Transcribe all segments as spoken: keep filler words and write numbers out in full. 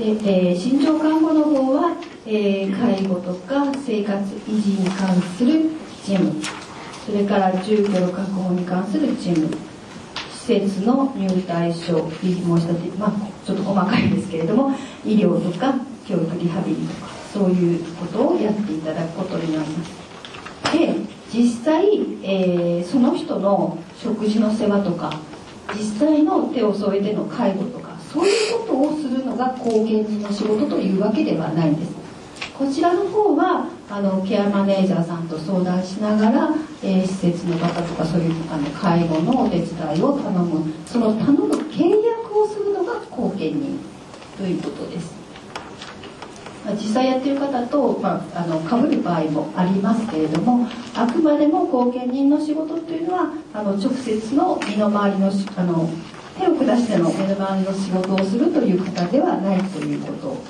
で、えー、身長看護の方は、えー、介護とか生活維持に関する事務、それから住居の確保に関する事務、施設の入退所、申し立て、まあ、ちょっと細かいですけれども、医療とか教育リハビリとかそういうことをやっていただくことになります。で、実際、えー、その人の食事の世話とか実際の手を添えての介護とかそういうことをするのが後見人の仕事というわけではないんです。こちらの方はあのケアマネージャーさんと相談しながら、えー、施設の方とかそういうあの介護のお手伝いを頼む、その頼む契約をするのが後見人ということです。実際やっている方と、まあ、あの被る場合もありますけれども、あくまでも後見人の仕事というのはあの直接の身の回りのあの手を下しての身の回りの仕事をするという方ではないということです。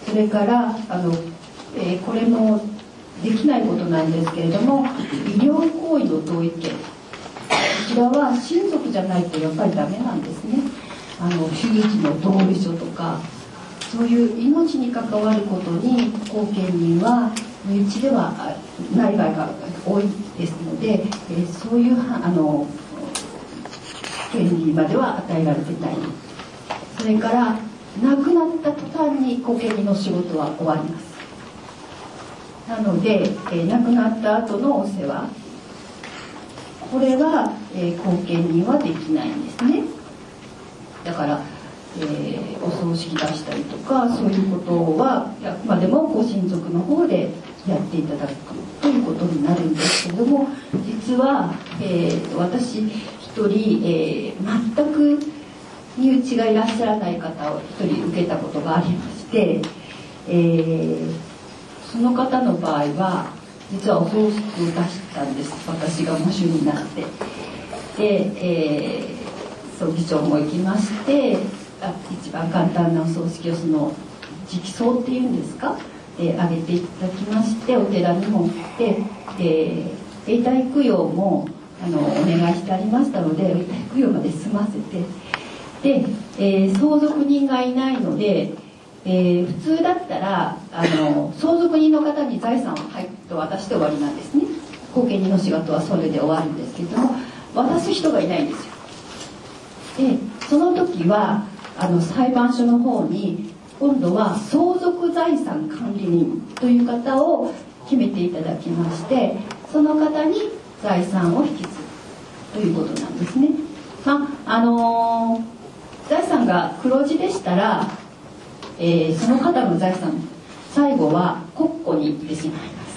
それからあの、えー、これもできないことなんですけれども、医療行為の同意見、こちらは親族じゃないとやっぱりダメなんですね。あの手術の同意書とかそういう命に関わることに後見人は身内ではない場合が多いですので、えー、そういうあの権利までは与えられていない。それから亡くなった途端に後見人の仕事は終わります。なので、えー、亡くなった後のお世話、これは、えー、後見人はできないんですね。だからえー、お葬式出したりとかそういうことはあくまでもご親族の方でやっていただくということになるんですけれども、実は、えー、私一人、えー、全く身内がいらっしゃらない方を一人受けたことがありまして、えー、その方の場合は実はお葬式を出したんです。私が喪主になって、で、えー、葬儀長も行きまして、一番簡単なお葬式をその直葬っていうんですか、えー、挙げていただきまして、お寺にも行って、えー、永代供養もあのお願いしてありましたので永代供養まで済ませて、で、えー、相続人がいないので、えー、普通だったらあの相続人の方に財産をはいと渡して終わりなんですね。後見人の仕事はそれで終わるんですけれども、渡す人がいないんですよ。でその時はあの裁判所の方に今度は相続財産管理人という方を決めていただきまして、その方に財産を引き継ぐということなんですね。まああのー、財産が黒字でしたら、えー、その方の財産最後は国庫に行ってしまいます。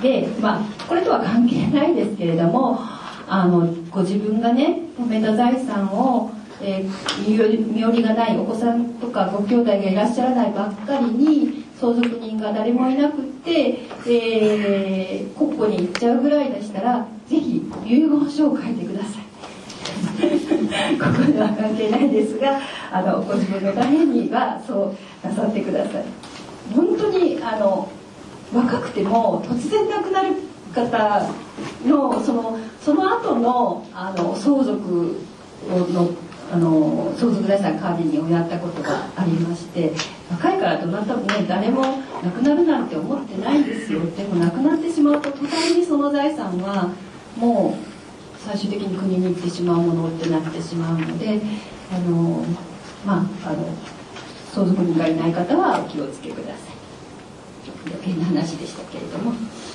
で、まあこれとは関係ないですけれども、あのご自分がね貯めた財産をえー、身寄り、身寄りがないお子さんとかご兄弟がいらっしゃらないばっかりに相続人が誰もいなくって、えー、国庫に行っちゃうぐらいでしたらぜひ遺言書を書いてくださいここでは関係ないですが、あのご自分のためにはそうなさってください。本当にあの若くても突然亡くなる方のそのその後のあの相続のあの相続財産管理人をやったことがありまして、若いからどなたもね誰も亡くなるなんて思ってないですよ。でも亡くなってしまうと途端にその財産はもう最終的に国に行ってしまうものってなってしまうので、あのまああの相続人がいない方はお気をつけください。余計な話でしたけれども。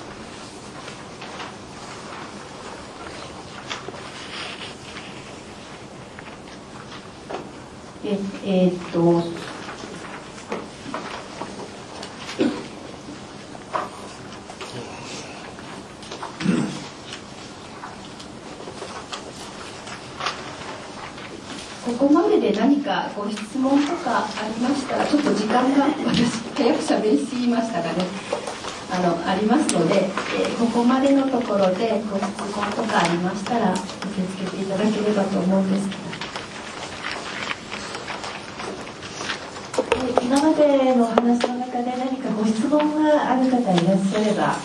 でえー、っとここまでで何かご質問とかありましたら、ちょっと時間が私早く喋りすぎましたがね、あのありますので、えー、ここまでのところでご質問とかありましたら受け付けていただければと思うんですけど。 今までのお話の中で何かご質問がある方いらっしゃれば。はい。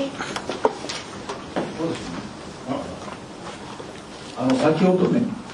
あの先ほどね、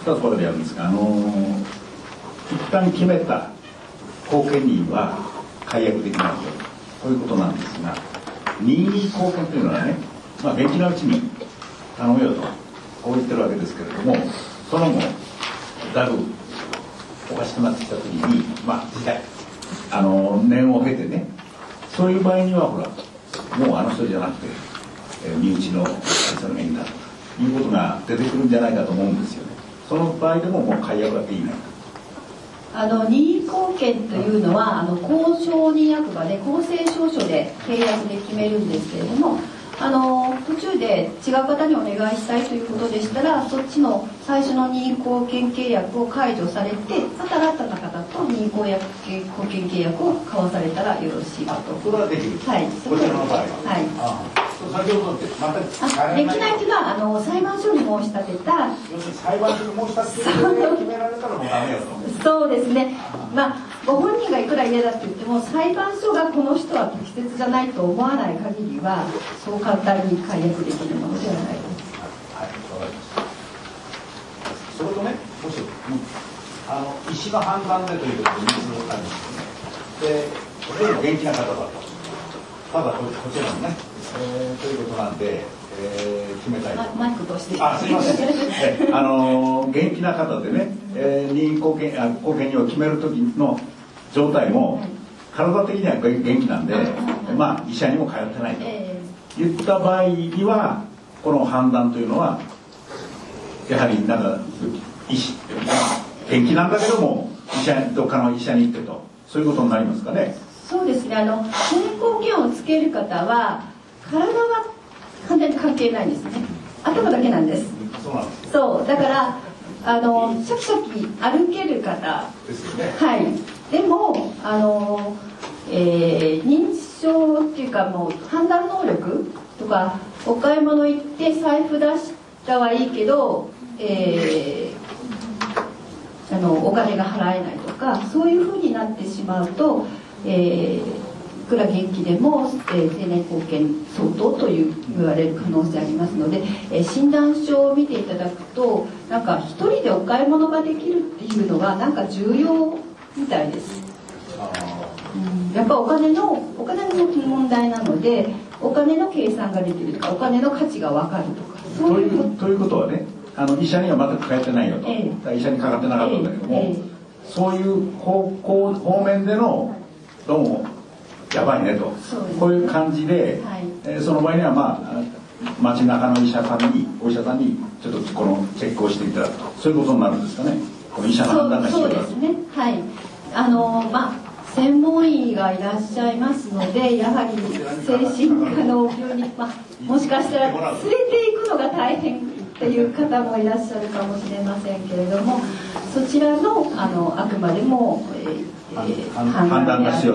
つことでやるんですが、あのー、一旦決めた後見人は解約できないと、ということなんですが、任意後見というのはね、まあ、元気なうちに頼むよとこう言ってるわけですけれども、その後だいぶおかしくなってきた時に、まあ時代あの年を経てね、そういう場合にはほらもうあの人じゃなくて、えー、身内の人のがいいんだということが出てくるんじゃないかと思うんですよね。その場合でももう解約はできない。 あの任意後見というのは、あの公証人役場で公正証書で契約で決めるんですけれども、あの途中で違う方にお願いしたいということでしたら、そっちの最初の任意後見契約を解除されて、また新たな方と任意後見契約を交わされたらよろしいかと。 それはできる。 はい。 こちらの場合は。 はい。 ああ、先ほどってまたできないというのは、あの裁判所に申し立てた。 要するに裁判所に申し立てて決められたらもうダメよと。 そうですね。まあご本人がいくら嫌だって言っても、裁判所がこの人は適切じゃないと思わない限りはそう簡単に解約できるものではないです。 はい、わかりました。それとね、もし、あの医師の判断でということで人数を感じですね。で、例えば元気な方だと、ただこちらのね、えー、ということなんで、えー、決めたいと。 マイクとして。 あ、すみません。えあの元気な方でね、えー、任意後見あ後見人を決める時の状態も体的には元気なんで、まあ医者にも通ってないと言った場合には、この判断というのはやはりなんか医師元気なんだけども医者どっかの医者に行ってと、そういうことになりますかね。 そうですね。あの健康保険をつける方は体は完全に関係ないんですね。頭だけなんです。 そうなんです。 そうだからあのシャキシャキ歩ける方ですよね。 はい。でもあの、えー、認知症っていうかもう判断能力とか、お買い物行って財布出したはいいけど、えー、あのお金が払えないとか、そういうふうになってしまうと、えーいくら元気でも、えー、成年後見相当という言われる可能性ありますので、えー、診断書を見ていただくと、なんか一人でお買い物ができるっていうのがなんか重要みたいです。うん、やっぱお金のお金の問題なので、お金の計算ができるとか、お金の価値が分かるとか、そういうことということはね、あの医者には全く通ってないよと、 ええ、 医者にかかってなかったんだけども、 ええ、 そういう方向方面でのどうもやばいねと、こういう感じで、はい、えー、その場合にはまあ街中の医者さんにお医者さんにちょっとこのチェックをしていただくと、そういうことになるんですかね。この医者の判断が必要だと。 そうですね。はい。あのまあ専門医がいらっしゃいますので、やはり精神科の病院に、まあ、もしかしたら連れて行くのが大変っていう方もいらっしゃるかもしれませんけれども、そちらのあのあくまでも、えーえー、判断であって、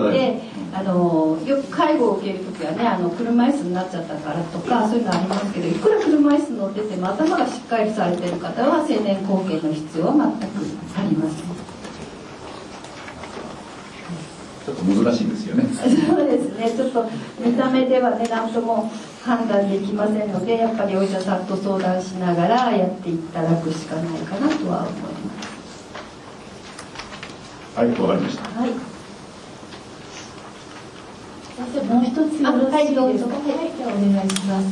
あのよく介護を受けるときはね、あの車椅子になっちゃったからとかそういうのありますけど、いくら車椅子乗ってても頭がしっかりされている方は成年後見の必要は全くありません。 ちょっと難しいですよね。 そうですね。ちょっと見た目ではね、何とも判断できませんので、やっぱりお医者さんと相談しながらやっていただくしかないかなとは思います。 はい、わかりました。 はい。 先生、もう一つよろしいですか。はい、はい、じゃあお願いします。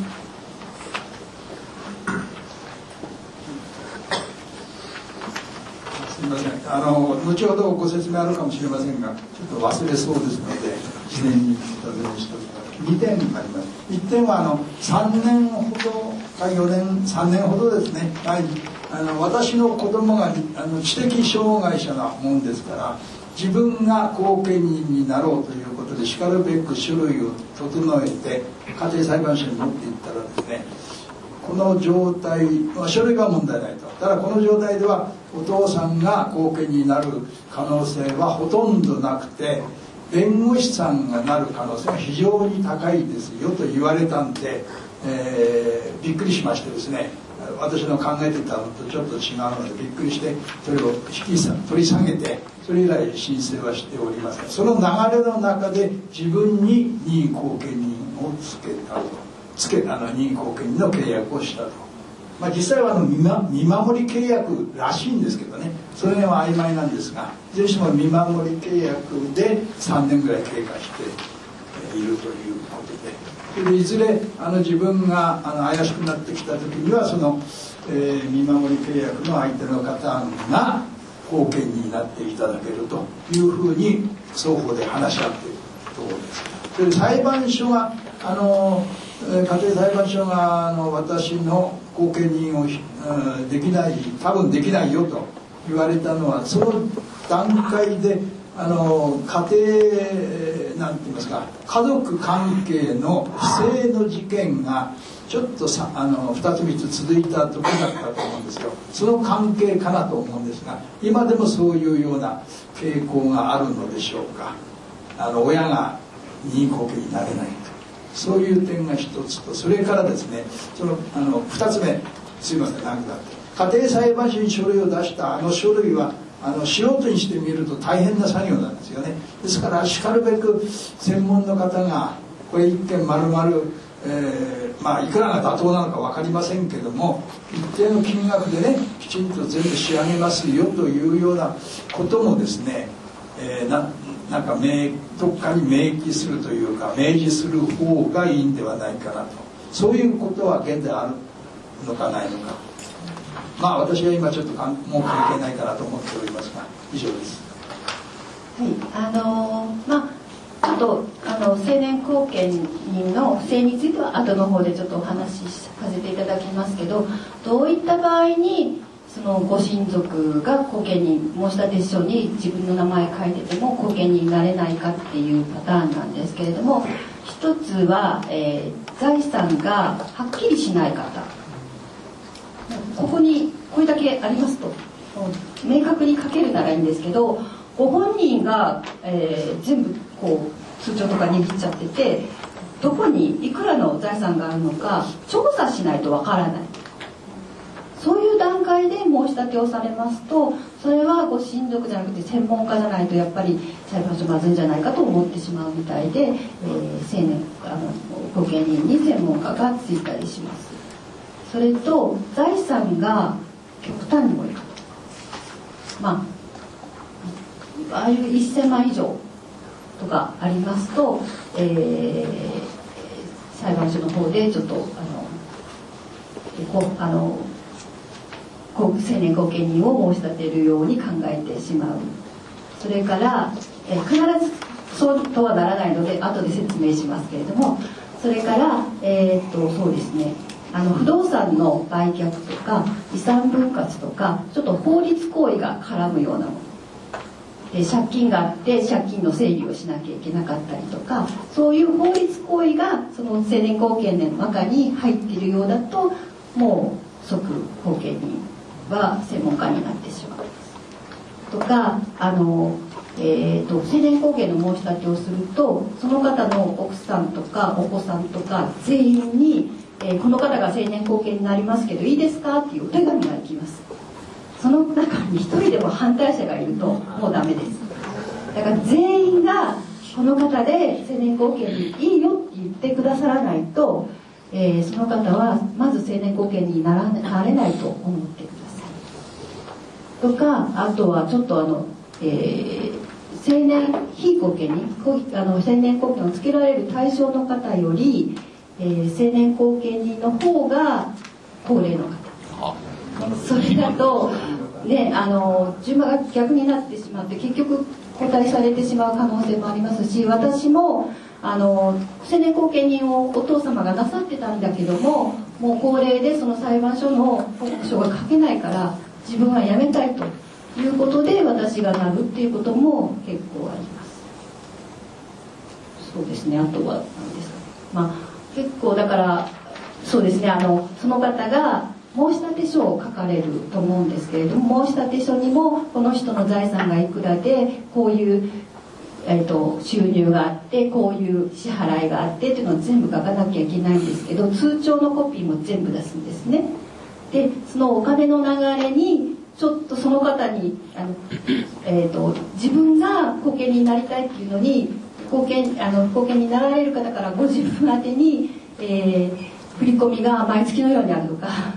すみません、あの後ほどご説明あるかもしれませんが、ちょっと忘れそうですので事前にお尋ねしておきます。にてんあります。いってんはあのさんねんほどかよねんさんねんほどですね、はい、あの私の子供があの知的障害者なもんですから、自分が後見人になろうということでしかるべく書類を整えて家庭裁判所に持っていったらですね、この状態、まあ、書類は問題ないと。ただこの状態ではお父さんが後見になる可能性はほとんどなくて、弁護士さんがなる可能性が非常に高いですよと言われたんで、えー、びっくりしましてですね、私の考えてたのとちょっと違うのでびっくりして、それを引き下取り下げて、それ以来申請はしておりません。その流れの中で自分に任意後見人をつけたと。つけあの任意後見人の契約をしたとまあ、実際はあの 見, ま、見守り契約らしいんですけどね、それは曖昧なんですが、いずれにしても見守り契約でさんねんぐらい経過しているということで、それでいずれあの自分があの怪しくなってきた時にはその、えー、見守り契約の相手の方が後見になっていただけるというふうに双方で話し合っているところです。それで裁判所があの家庭裁判所があの私の後見人をできない多分できないよと言われたのは、その段階であの家庭なんて言いますか、家族関係の不正の事件がちょっとさあのふたつみっつ続いたところだったと思うんですよ。その関係かなと思うんですが、今でもそういうような傾向があるのでしょうか。あの親が任意後見になれないと、そういう点が一つと、それからですね、そのあの二つ目、すいません、なんか家庭裁判所に書類を出したあの書類はあの素人にしてみると大変な作業なんですよね。ですからしかるべく専門の方がこれ一件丸々、えー、まあいくらが妥当なのか分かりませんけども、一定の金額でねきちんと全部仕上げますよというようなこともですね、えー、ななんか明どっかに明記するというか明示する方がいいんではないかなと、そういうことは現在あるのかないのか、まあ私は今ちょっとかんもう関係ないかなと思っておりますが、以上です。 はい、あのー、まあちょっとあの青年後見人の不正については後の方でちょっとお話しさせていただきますけど、どういった場合にそのご親族が後見人申立書に自分の名前書いてても後見人になれないかっていうパターンなんですけれども、一つは、えー、財産がはっきりしない方、ここにこれだけありますと明確に書けるならいいんですけど、ご本人が、えー、全部こう通帳とか握っちゃってて、どこにいくらの財産があるのか調査しないとわからない、そういう段階で申し立てをされますと、それはご親族じゃなくて専門家じゃないとやっぱり裁判所まずいんじゃないかと思ってしまうみたいで、えー、青年あの後見人に専門家がついたりします。それと財産が極端に多い方、まあああいうせんまん以上とかありますと、えー、裁判所の方でちょっとあのこあの青年後見人を申し立てるように考えてしまう。それから、えー、必ずそうとはならないので後で説明しますけれども、それから、えー、っとそうですね、あの不動産の売却とか遺産分割とかちょっと法律行為が絡むようなもので、借金があって借金の整理をしなきゃいけなかったりとか、そういう法律行為がその青年後見人の中に入っているようだと、もう即後見人は専門家になってしまうとか、あの、えー、と青年後見の申し立てをすると、その方の奥さんとかお子さんとか全員に、えー、この方が青年後見になりますけどいいですかっていうお手紙が行きます。その中に一人でも反対者がいるともうダメです。だから全員がこの方で青年後見にいいよって言ってくださらないと、えー、その方はまず青年後見にならなれないと思ってくださいとか、あとはちょっとあの、えー、青年非後見人あの青年後見をつけられる対象の方より、えー、青年後見人の方が高齢の方、それだと、ね、あの順番が逆になってしまって結局交代されてしまう可能性もありますし、私もあの青年後見人をお父様がなさってたんだけども、もう高齢でその裁判所の報告書が書けないから自分は辞めたいということで私がなるっていうことも結構あります。そうですね、あとは何ですか、まあ、結構だからそうですね、あのその方が申立書を書かれると思うんですけれども、申立書にもこの人の財産がいくらでこういう、えー、と収入があってこういう支払いがあってっていうのを全部書かなきゃいけないんですけど、通帳のコピーも全部出すんですね。でそのお金の流れにちょっとその方にあの、えー、と自分が後見になりたいっていうのに後見あの後見になられる方からご自分宛てに、えー、振り込みが毎月のようにあるとか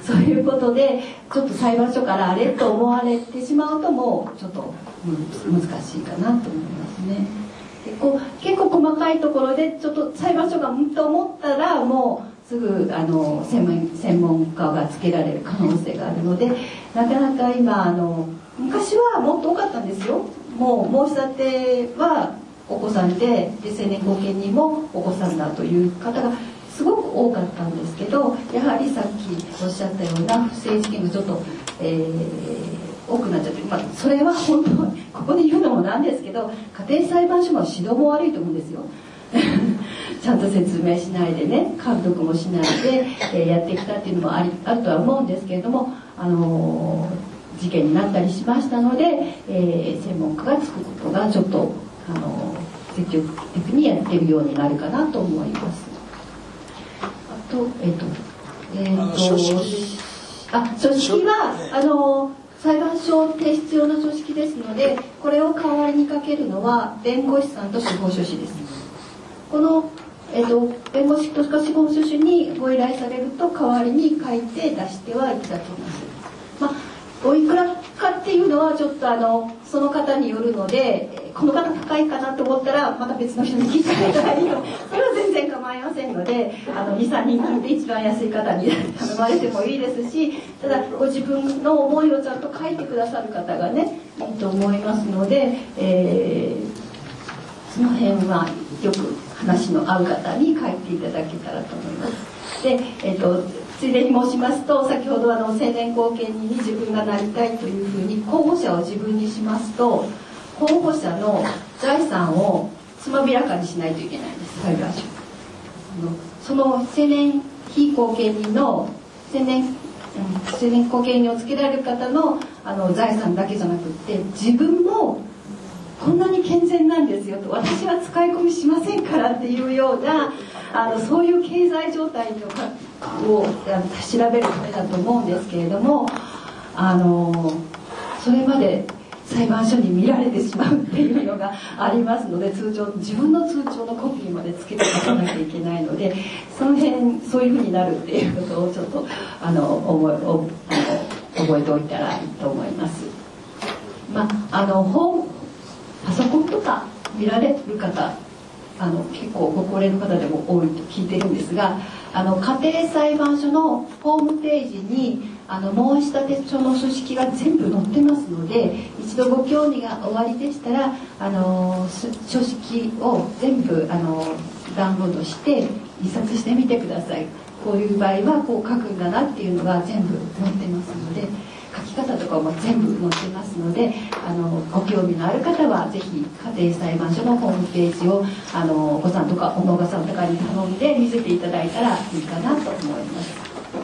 そういうことでちょっと裁判所からあれと思われてしまうともうちょっと難しいかなと思いますね。結構、結構細かいところでちょっと裁判所がうんと思ったらもうすぐあの専門、専門家がつけられる可能性があるので、なかなか今あの昔はもっと多かったんですよ。もう申し立てはお子さんで、で成年後見人もお子さんだという方がすごく多かったんですけど、やはりさっきおっしゃったような不正事件がちょっと、えー、多くなっちゃって、まあ、それは本当にここで言うのもなんですけど、家庭裁判所の指導も悪いと思うんですよ。ちゃんと説明しないでね、監督もしないで、えー、やってきたっていうのもありあるとは思うんですけれども、あのー、事件になったりしましたので、えー、専門家がつくことがちょっと、あのー、積極的にやってるようになるかなと思います。あと、えっ、ー、と、えっ、ー、と、 書式あ、書式は、あのー、裁判所提出用の書式ですので、これを代わりにかけるのは弁護士さんと司法書士です。この、えー、と弁護士とか司法書士にご依頼されると代わりに書いて出してはいただきます。まあ、おいくらかっていうのはちょっとあのその方によるので、この方高いかなと思ったらまた別の人に聞いていただいて、それは全然構いませんので、あのに、さんにん聞いて一番安い方に頼まれてもいいですし、ただご自分の思いをちゃんと書いてくださる方がねいいと思いますので、えー、その辺はよく話の合う方に書いていただけたらと思います。で、えーと、ついでに申しますと、先ほどあの成年後見人に自分がなりたいというふうに候補者を自分にしますと、候補者の財産をつまびらかにしないといけないんです、裁判所。その成年非後見人の成年、うん、成年後見人をつけられる方の、あの財産だけじゃなくって、自分もこんなに健全なんですよと、私は使い込みしませんからっていうような、あのそういう経済状態を調べるためだと思うんですけれども、あのそれまで裁判所に見られてしまうっていうのがありますので、通帳、自分の通帳のコピーまでつけておかなきゃいけないので、その辺そういうふうになるっていうことをちょっとあの覚え、あの覚えておいたらいいと思います。まあ、あの本パソコンとか見られる方、あの結構ご高齢の方でも多いと聞いてるんですが、あの家庭裁判所のホームページにあの申立書の書式が全部載ってますので、一度ご興味がおありでしたら、あの書式を全部あのダウンロードして印刷してみてください。こういう場合はこう書くんだなっていうのが全部載ってますので、書き方とかも全部載ってますので、あのご興味のある方はぜひ家庭裁判所のホームページをあのお子さんとかお孫さんとかに頼んで見せていただいたらいいかなと思います。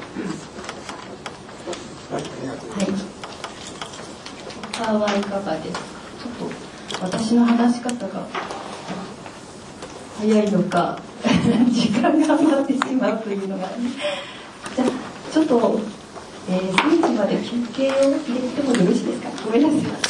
はい、他はいかがですか。ちょっと私の話し方が早いのか時間が余ってしまうというのが、ね、じゃあちょっと、えー、さんじまで休憩を入れてもよろしいですか。ごめんなさい。